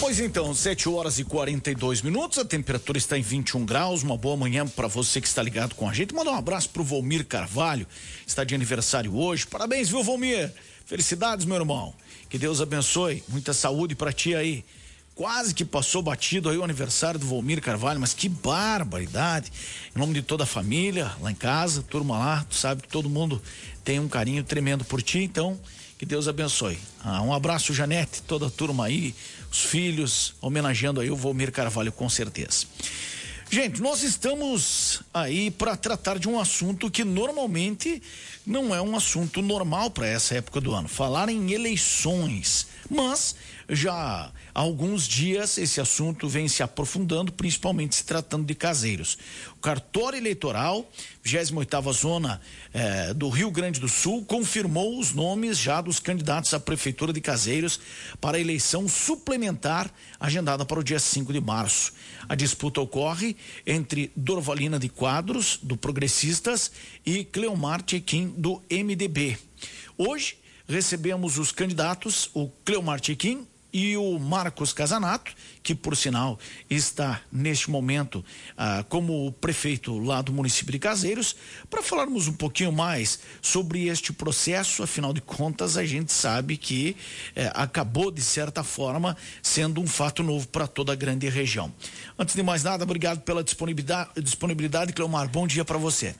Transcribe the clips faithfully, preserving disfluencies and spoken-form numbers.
Pois então, sete horas e quarenta e dois minutos, a temperatura está em vinte e um graus, uma boa manhã para você que está ligado com a gente. Manda um abraço pro Volmir Carvalho, está de aniversário hoje. Parabéns, viu, Volmir? Felicidades, meu irmão. Que Deus abençoe, muita saúde para ti aí. Quase que passou batido aí o aniversário do Volmir Carvalho, mas que barbaridade. Em nome de toda a família, lá em casa, turma lá, tu sabe que todo mundo tem um carinho tremendo por ti, então que Deus abençoe. Ah, um abraço, Janete, toda a turma aí, os filhos, homenageando aí o Volmir Carvalho, com certeza. Gente, nós estamos aí para tratar de um assunto que normalmente não é um assunto normal para essa época do ano, falar em eleições, mas já há alguns dias esse assunto vem se aprofundando, principalmente se tratando de Caseiros. O cartório eleitoral, vigésima oitava zona eh, do Rio Grande do Sul, confirmou os nomes já dos candidatos à prefeitura de Caseiros para a eleição suplementar agendada para o dia cinco de março. A disputa ocorre entre Dorvalina de Quadros, do Progressistas, e Cleomar Tequim, do M D B. Hoje recebemos os candidatos, o Cleomar Tequim e o Marcos Casanato, que por sinal está neste momento ah, como prefeito lá do município de Caseiros, para falarmos um pouquinho mais sobre este processo. Afinal de contas, a gente sabe que eh, acabou de certa forma sendo um fato novo para toda a grande região. Antes de mais nada, obrigado pela disponibilidade, disponibilidade, Cleomar. Bom dia para você.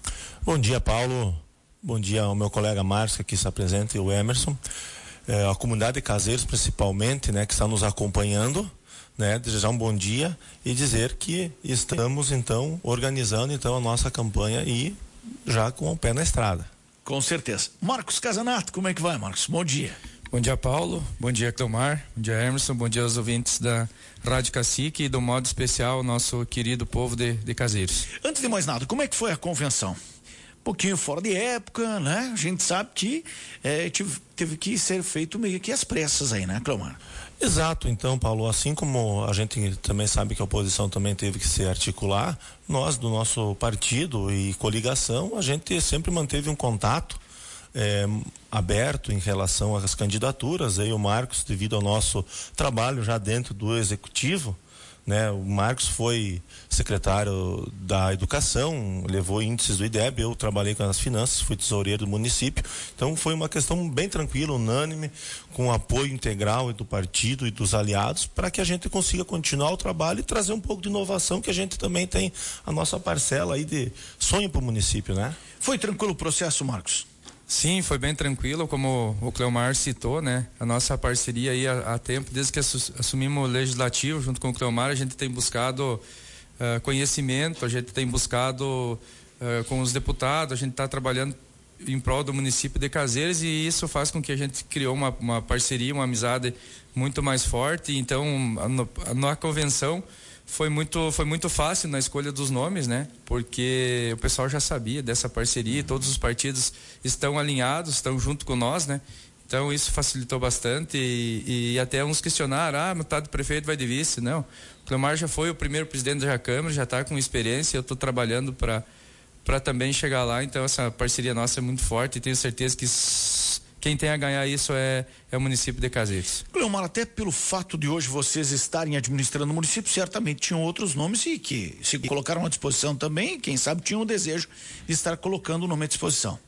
Bom dia, Paulo. Bom dia ao meu colega Márcio, que aqui está presente, e o Emerson. É, a comunidade de Caseiros, principalmente, né, que está nos acompanhando, né, desejar um bom dia e dizer que estamos, então, organizando, então, a nossa campanha e já com o pé na estrada. Com certeza. Marcos Casanato, como é que vai, Marcos? Bom dia. Bom dia, Paulo. Bom dia, Cleomar. Bom dia, Emerson. Bom dia aos ouvintes da Rádio Cacique e do modo especial, nosso querido povo de, de Caseiros. Antes de mais nada, como é que foi a convenção? Um pouquinho fora de época, né? A gente sabe que é, tive, teve que ser feito meio que às pressas aí, né, Cleomar? Exato, então, Paulo, assim como a gente também sabe que a oposição também teve que se articular, nós do nosso partido e coligação, a gente sempre manteve um contato é, aberto em relação às candidaturas. Aí o Marcos, devido ao nosso trabalho já dentro do executivo, né? O Marcos foi secretário da Educação, levou índices do I D E B, eu trabalhei com as finanças, fui tesoureiro do município, então foi uma questão bem tranquila, unânime, com apoio integral do partido e dos aliados, para que a gente consiga continuar o trabalho e trazer um pouco de inovação, que a gente também tem a nossa parcela aí de sonho para o município, né? Foi tranquilo o processo, Marcos? Sim, foi bem tranquilo, como o Cleomar citou, né? A nossa parceria aí há, há tempo, desde que assumimos o legislativo junto com o Cleomar, a gente tem buscado uh, conhecimento, a gente tem buscado uh, com os deputados, a gente está trabalhando em prol do município de Caseiros, e isso faz com que a gente criou uma, uma parceria, uma amizade muito mais forte. Então, a, a, na convenção foi muito, foi muito fácil na escolha dos nomes, né? Porque o pessoal já sabia dessa parceria, todos os partidos estão alinhados, estão junto com nós, né? Então isso facilitou bastante, e, e até uns questionaram, ah, mas tá de prefeito, vai de vice. Não, o Cleomar já foi o primeiro presidente da Câmara, já está com experiência, eu estou trabalhando para para também chegar lá. Então essa parceria nossa é muito forte, e tenho certeza que quem tem a ganhar isso é, é o município de Caseiros. Cleomar, até pelo fato de hoje vocês estarem administrando o município, certamente tinham outros nomes e que se colocaram à disposição também, quem sabe tinham o desejo de estar colocando o nome à disposição.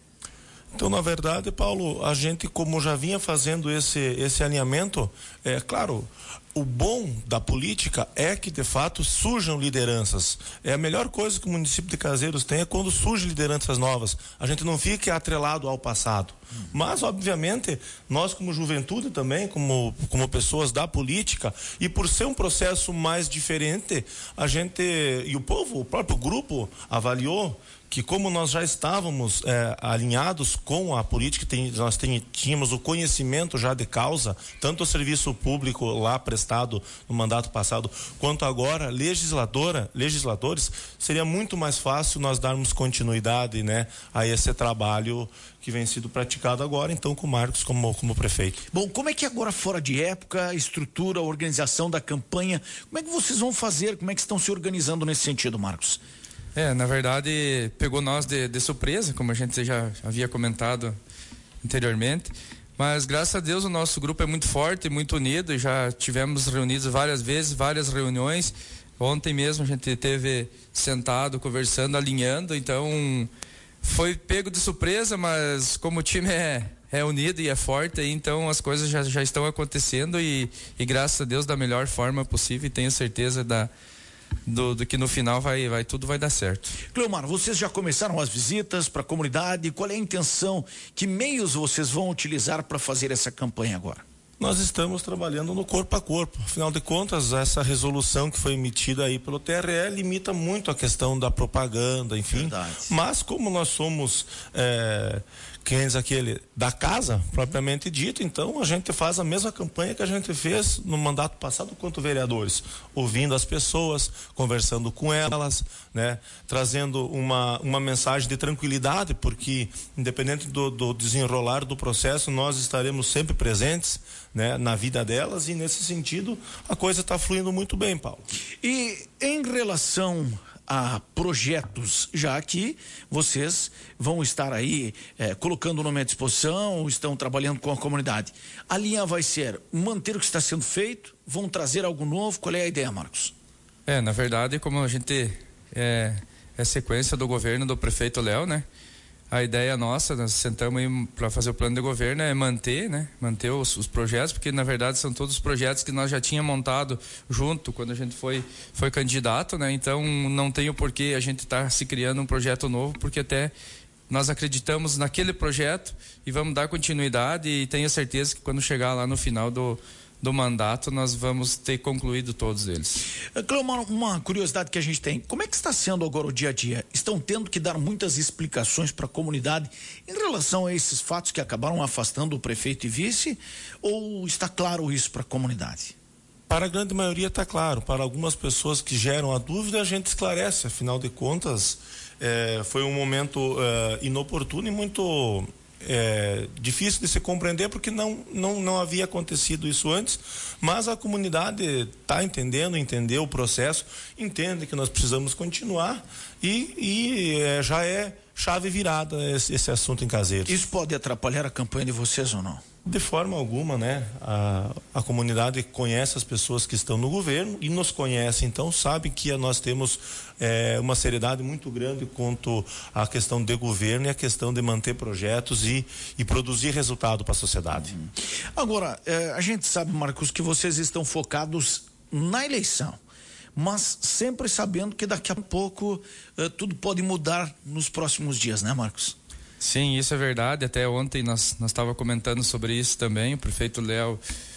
Então, na verdade, Paulo, a gente, como já vinha fazendo esse, esse alinhamento, é claro, o bom da política é que, de fato, surjam lideranças. É a melhor coisa que o município de Caseiros tem, é quando surgem lideranças novas. A gente não fica atrelado ao passado. Hum. Mas, obviamente, nós como juventude também, como, como pessoas da política, e por ser um processo mais diferente, a gente, e o povo, o próprio grupo avaliou que, como nós já estávamos é, alinhados com a política, tem, nós tem, tínhamos o conhecimento já de causa, tanto o serviço público lá prestado no mandato passado, quanto agora, legisladora, legisladores, seria muito mais fácil nós darmos continuidade, né, a esse trabalho que vem sido praticado agora, então, com o Marcos como, como prefeito. Bom, como é que agora, fora de época, a estrutura, a organização da campanha, como é que vocês vão fazer, como é que estão se organizando nesse sentido, Marcos? É, na verdade, pegou nós de, de surpresa, como a gente já havia comentado anteriormente, Mas graças a Deus o nosso grupo é muito forte, muito unido, já tivemos reunidos várias vezes, várias reuniões. Ontem mesmo a gente teve sentado, conversando, alinhando, então foi pego de surpresa, mas como o time é, é unido e é forte, então as coisas já, já estão acontecendo e, e graças a Deus da melhor forma possível, e tenho certeza da Do, do que no final vai, vai tudo vai dar certo. Cleomar, vocês já começaram as visitas para a comunidade? Qual é a intenção? Que meios vocês vão utilizar para fazer essa campanha agora? Nós estamos trabalhando no corpo a corpo. Afinal de contas, essa resolução que foi emitida aí pelo T R E limita muito a questão da propaganda, enfim. Verdade. Mas como nós somos é, quem diz aquele da casa, propriamente dito, então a gente faz a mesma campanha que a gente fez no mandato passado quanto vereadores, ouvindo as pessoas, conversando com elas, né, trazendo uma, uma mensagem de tranquilidade, porque independente do, do desenrolar do processo, nós estaremos sempre presentes, né, na vida delas, e nesse sentido a coisa está fluindo muito bem, Paulo. E em relação a projetos, já que vocês vão estar aí eh, colocando o nome à disposição, estão trabalhando com a comunidade, a linha vai ser manter o que está sendo feito, vão trazer algo novo? Qual é a ideia, Marcos? É, na verdade, como a gente é, é sequência do governo do prefeito Léo, né? A ideia nossa, nós sentamos aí para fazer o plano de governo, é manter, né? Manter os, os projetos, porque na verdade são todos os projetos que nós já tínhamos montado junto quando a gente foi, foi candidato, né? Então não tem o porquê a gente estar tá se criando um projeto novo, porque até nós acreditamos naquele projeto e vamos dar continuidade, e tenho certeza que quando chegar lá no final do do mandato, nós vamos ter concluído todos eles. Cleomar, uma curiosidade que a gente tem, como é que está sendo agora o dia a dia? Estão tendo que dar muitas explicações para a comunidade em relação a esses fatos que acabaram afastando o prefeito e vice, ou está claro isso para a comunidade? Para a grande maioria está claro, para algumas pessoas que geram a dúvida a gente esclarece, afinal de contas eh, foi um momento eh, inoportuno e muito É, difícil de se compreender, porque não, não, não havia acontecido isso antes, mas a comunidade está entendendo, entendeu o processo, entende que nós precisamos continuar e, e é, já é chave virada esse, esse assunto em Caseiros. Isso pode atrapalhar a campanha de vocês ou não? De forma alguma, né? A, a comunidade conhece as pessoas que estão no governo e nos conhece, então sabe que nós temos é, uma seriedade muito grande quanto à questão de governo e a questão de manter projetos e, e produzir resultado para a sociedade. Uhum. Agora, é, a gente sabe, Marcos, que vocês estão focados na eleição, mas sempre sabendo que daqui a pouco é, tudo pode mudar nos próximos dias, né, Marcos? Sim, isso é verdade. Até ontem nós nós estava comentando sobre isso também. O prefeito Léo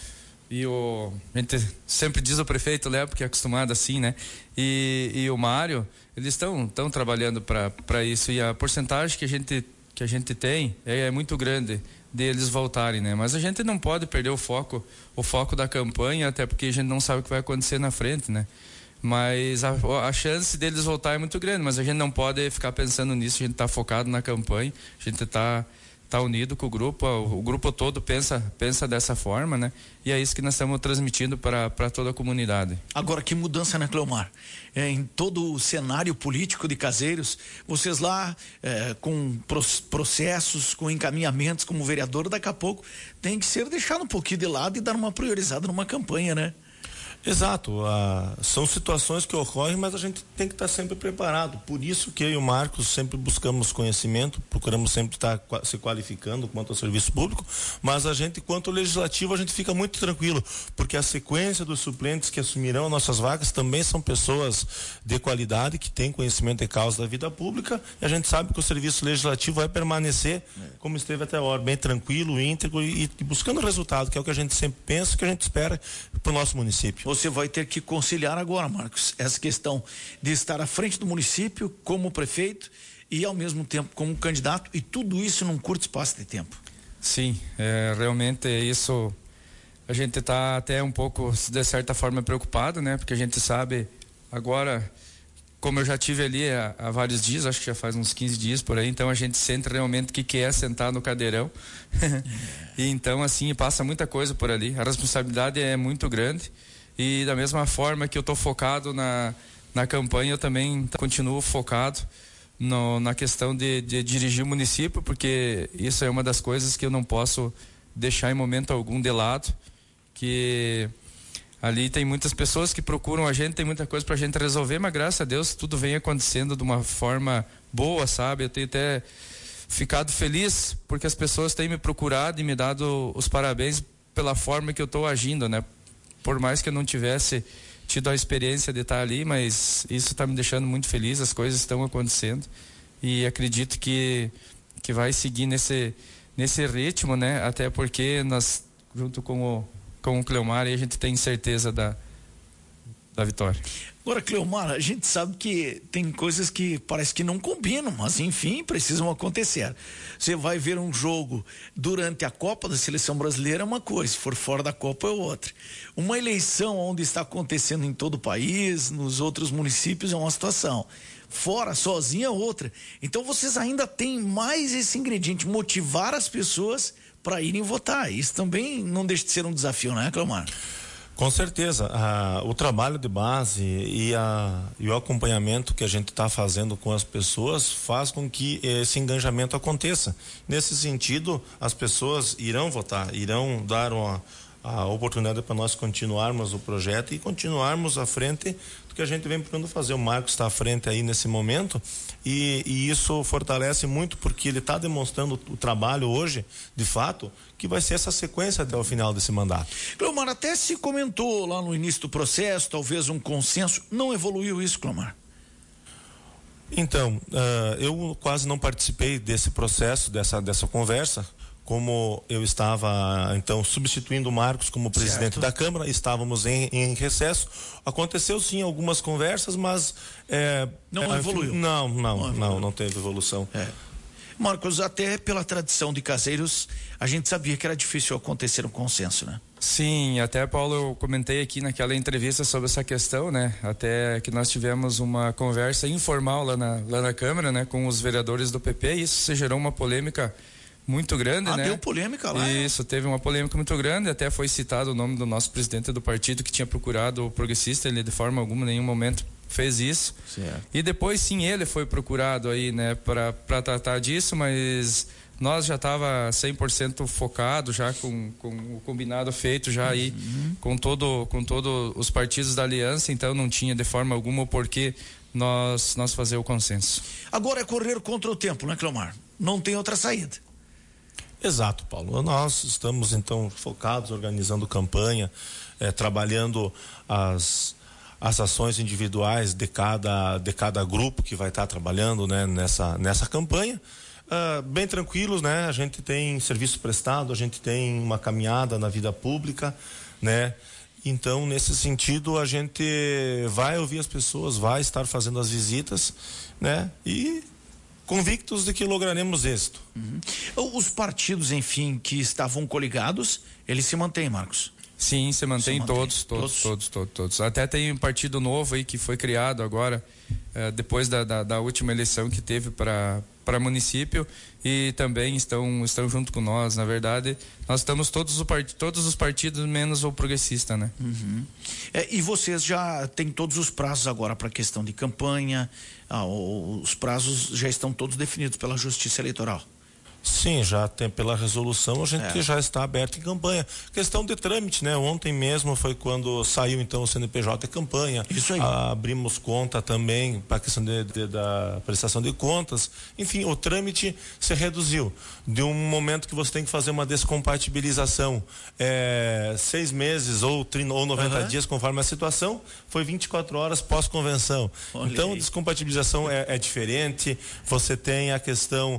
e o a gente sempre diz o prefeito Léo porque é acostumado assim, né? E, e o Mário, eles estão estão trabalhando para para isso, e a porcentagem que a gente que a gente tem é, é muito grande deles voltarem, né? Mas a gente não pode perder o foco o foco da campanha, até porque a gente não sabe o que vai acontecer na frente, né? Mas a, a chance deles voltar é muito grande, mas a gente não pode ficar pensando nisso, a gente está focado na campanha, a gente está tá unido com o grupo, o, o grupo todo pensa, pensa dessa forma, né? E é isso que nós estamos transmitindo para para toda a comunidade. Agora, que mudança, né, Cleomar? É, em todo o cenário político de Caseiros, vocês lá é, com processos, com encaminhamentos como vereador, daqui a pouco tem que ser deixado um pouquinho de lado e dar uma priorizada numa campanha, né? Exato, ah, são situações que ocorrem, mas a gente tem que estar sempre preparado. Por isso que eu e o Marcos sempre buscamos conhecimento, procuramos sempre estar se qualificando quanto ao serviço público, mas a gente, quanto ao legislativo, a gente fica muito tranquilo, porque a sequência dos suplentes que assumirão nossas vagas também são pessoas de qualidade, que têm conhecimento de causa da vida pública, e a gente sabe que o serviço legislativo vai permanecer como esteve até agora, bem tranquilo, íntegro e, e buscando resultado, que é o que a gente sempre pensa, que a gente espera para o nosso município. Você vai ter que conciliar agora, Marcos, essa questão de estar à frente do município como prefeito e ao mesmo tempo como candidato, e tudo isso num curto espaço de tempo. Sim, é, realmente isso a gente está até um pouco, de certa forma, preocupado, né? Porque a gente sabe agora, como eu já tive ali há, há vários dias, acho que já faz uns quinze dias por aí, então a gente sente realmente o que, que é sentar no cadeirão. E então, assim, passa muita coisa por ali. A responsabilidade é muito grande. E da mesma forma que eu estou focado na, na campanha, eu também continuo focado no, na questão de, de dirigir o município, porque isso é uma das coisas que eu não posso deixar em momento algum de lado, que ali tem muitas pessoas que procuram a gente, tem muita coisa pra gente resolver, mas graças a Deus tudo vem acontecendo de uma forma boa, sabe? Eu tenho até ficado feliz porque as pessoas têm me procurado e me dado os parabéns pela forma que eu estou agindo, né? Por mais que eu não tivesse tido a experiência de estar ali, mas isso está me deixando muito feliz, as coisas estão acontecendo e acredito que que vai seguir nesse nesse ritmo, né? Até porque nós, junto com o com o Cleomar, a gente tem certeza da da vitória. Agora, Cleomar, a gente sabe que tem coisas que parece que não combinam, mas enfim, precisam acontecer. Você vai ver um jogo durante a Copa da Seleção Brasileira é uma coisa, se for fora da Copa é outra. Uma eleição onde está acontecendo em todo o país, nos outros municípios é uma situação. Fora, sozinha é outra. Então vocês ainda têm mais esse ingrediente, motivar as pessoas para irem votar. Isso também não deixa de ser um desafio, não é, Cleomar? Com certeza, ah, o trabalho de base e, a, e o acompanhamento que a gente está fazendo com as pessoas faz com que esse engajamento aconteça. Nesse sentido, as pessoas irão votar, irão dar uma, a oportunidade para nós continuarmos o projeto e continuarmos à frente do que a gente vem procurando fazer. O Marcos está à frente aí nesse momento e, e isso fortalece muito porque ele está demonstrando o trabalho hoje, de fato, que vai ser essa sequência até o final desse mandato. Cleomar, até se comentou lá no início do processo, talvez um consenso, não evoluiu isso, Cleomar? Então, uh, eu quase não participei desse processo, dessa, dessa conversa, como eu estava, então, substituindo o Marcos como presidente certo. Da Câmara, estávamos em, em recesso. Aconteceu sim algumas conversas, mas é, não é, evoluiu. Não, não, não, não, não teve evolução. É. Marcos, até pela tradição de caseiros, a gente sabia que era difícil acontecer um consenso, né? Sim, até, Paulo, eu comentei aqui naquela entrevista sobre essa questão, né? Até que nós tivemos uma conversa informal lá na, lá na Câmara, né? Com os vereadores do P P, e isso se gerou uma polêmica muito grande, ah, né? Deu polêmica lá. Isso, teve uma polêmica muito grande, até foi citado o nome do nosso presidente do partido que tinha procurado o progressista, ele de forma alguma, em nenhum momento fez isso. Certo. E depois sim ele foi procurado aí, né, para para tratar disso, mas nós já estava cem por cento focado já com, com o combinado feito já aí uhum. com todo com todos os partidos da aliança, então não tinha de forma alguma o porquê nós nós fazer o consenso. Agora é correr contra o tempo, né, Cleomar? Não tem outra saída. Exato, Paulo. Nós estamos então focados, organizando campanha, eh, trabalhando as as ações individuais de cada de cada grupo que vai estar trabalhando, né, nessa nessa campanha. Uh, bem tranquilos, né? A gente tem serviço prestado, a gente tem uma caminhada na vida pública, né? Então, nesse sentido, a gente vai ouvir as pessoas, vai estar fazendo as visitas, né? E convictos de que lograremos êxito. Uhum. Os partidos, enfim, que estavam coligados, eles se mantêm, Marcos? Sim, se mantém, se mantém. Todos, todos, todos, todos, todos, todos. Até tem um partido novo aí que foi criado agora, eh, depois da, da, da última eleição que teve para para município, e também estão estão junto com nós. Na verdade, nós estamos todos, o part, todos os partidos menos o progressista, né? Uhum. É, e vocês já têm todos os prazos agora para a questão de campanha, ah, os prazos já estão todos definidos pela Justiça Eleitoral? Sim, já tem pela resolução, a gente é. já está aberto em campanha. Questão de trâmite, né? Ontem mesmo foi quando saiu então o C N P J de campanha. Isso aí. Ah, abrimos conta também para a questão de, de, da prestação de contas. Enfim, o trâmite se reduziu. De um momento que você tem que fazer uma descompatibilização, é, seis meses ou, ou noventa uhum. dias, conforme a situação, foi vinte e quatro horas pós-convenção. Então, a descompatibilização é, é diferente. Você tem a questão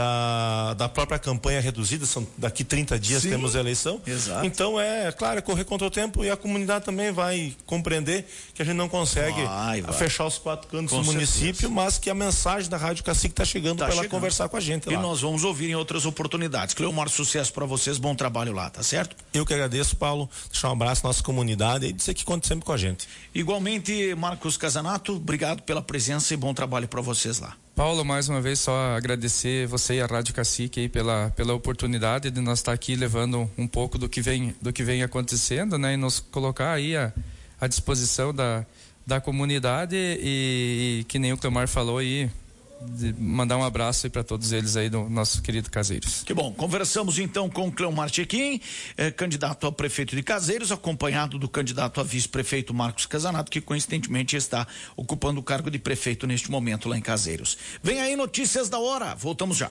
da da própria campanha reduzida, são daqui trinta dias. Sim, temos a eleição. Exato. Então é, claro, é correr contra o tempo, e a comunidade também vai compreender que a gente não consegue vai, vai. fechar os quatro cantos com do certeza. Município, mas que a mensagem da Rádio Cacique está chegando tá para ela conversar com a gente lá. E nós vamos ouvir em outras oportunidades. Cleomar, sucesso para vocês, bom trabalho lá, tá certo? Eu que agradeço, Paulo, deixar um abraço à nossa comunidade e dizer que conte sempre com a gente. Igualmente, Marcos Casanato, obrigado pela presença e bom trabalho para vocês lá. Paulo, mais uma vez só agradecer você e a Rádio Cacique aí pela, pela oportunidade de nós estar aqui levando um pouco do que vem, do que vem acontecendo, né? E nos colocar aí à, à disposição da, da comunidade e, e que nem o Cleomar falou aí, mandar um abraço aí para todos eles aí do nosso querido Caseiros. Que bom. Conversamos então com o Cleomar Chequim, eh, candidato a prefeito de Caseiros, acompanhado do candidato a vice-prefeito Marcos Casanato, que coincidentemente está ocupando o cargo de prefeito neste momento lá em Caseiros. Vem aí notícias da hora. Voltamos já.